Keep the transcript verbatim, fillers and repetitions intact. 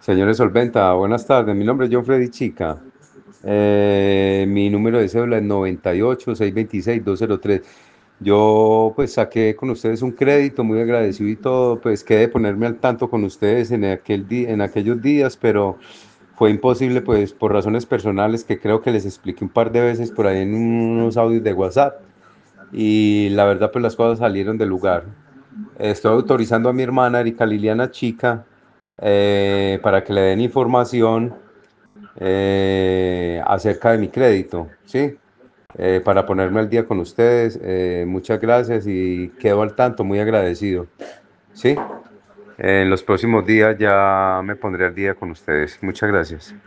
Señores Solventa, buenas tardes. Mi nombre es John Freddy Chica. Eh, mi número de cédula es noventa y ocho, seiscientos veintiséis, doscientos tres. Yo pues saqué con ustedes un crédito muy agradecido y todo, pues quedé de ponerme al tanto con ustedes en aquel di- en aquellos días, pero fue imposible pues por razones personales que creo que les expliqué un par de veces por ahí en unos audios de WhatsApp y la verdad pues las cosas salieron del lugar. Estoy autorizando a mi hermana Erika Liliana Chica eh, para que le den información eh, acerca de mi crédito, ¿sí? Eh, para ponerme al día con ustedes. Eh, muchas gracias y quedo al tanto, muy agradecido, ¿sí? En los próximos días ya me pondré al día con ustedes. Muchas gracias.